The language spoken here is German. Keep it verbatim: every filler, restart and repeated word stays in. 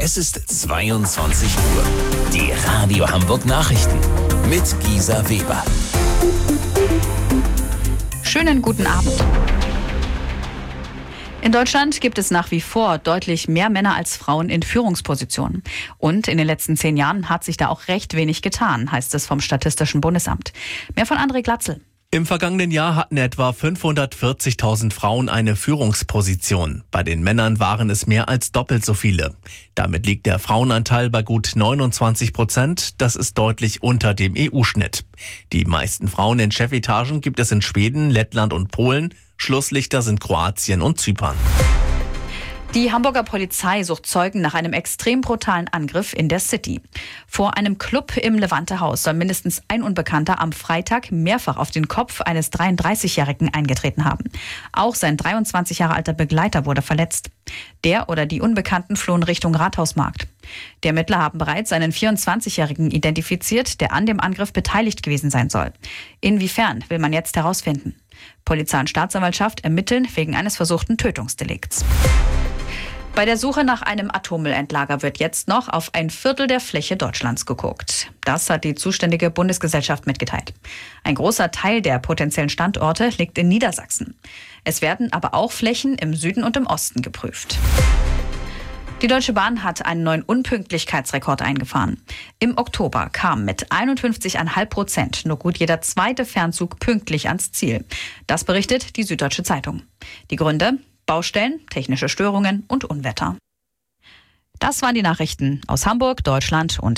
Es ist zweiundzwanzig Uhr. Die Radio Hamburg Nachrichten mit Gisa Weber. Schönen guten Abend. In Deutschland gibt es nach wie vor deutlich mehr Männer als Frauen in Führungspositionen. Und in den letzten zehn Jahren hat sich da auch recht wenig getan, heißt es vom Statistischen Bundesamt. Mehr von André Glatzel. Im vergangenen Jahr hatten etwa fünfhundertvierzigtausend Frauen eine Führungsposition. Bei den Männern waren es mehr als doppelt so viele. Damit liegt der Frauenanteil bei gut neunundzwanzig Prozent. Das ist deutlich unter dem E U-Schnitt. Die meisten Frauen in Chefetagen gibt es in Schweden, Lettland und Polen. Schlusslichter sind Kroatien und Zypern. Die Hamburger Polizei sucht Zeugen nach einem extrem brutalen Angriff in der City. Vor einem Club im Levante-Haus soll mindestens ein Unbekannter am Freitag mehrfach auf den Kopf eines dreiunddreißigjährigen eingetreten haben. Auch sein dreiundzwanzig Jahre alter Begleiter wurde verletzt. Der oder die Unbekannten flohen Richtung Rathausmarkt. Die Ermittler haben bereits einen vierundzwanzigjährigen identifiziert, der an dem Angriff beteiligt gewesen sein soll. Inwiefern, will man jetzt herausfinden. Polizei und Staatsanwaltschaft ermitteln wegen eines versuchten Tötungsdelikts. Bei der Suche nach einem Atommüllendlager wird jetzt noch auf ein Viertel der Fläche Deutschlands geguckt. Das hat die zuständige Bundesgesellschaft mitgeteilt. Ein großer Teil der potenziellen Standorte liegt in Niedersachsen. Es werden aber auch Flächen im Süden und im Osten geprüft. Die Deutsche Bahn hat einen neuen Unpünktlichkeitsrekord eingefahren. Im Oktober kam mit einundfünfzig Komma fünf Prozent nur gut jeder zweite Fernzug pünktlich ans Ziel. Das berichtet die Süddeutsche Zeitung. Die Gründe? Baustellen, technische Störungen und Unwetter. Das waren die Nachrichten aus Hamburg, Deutschland und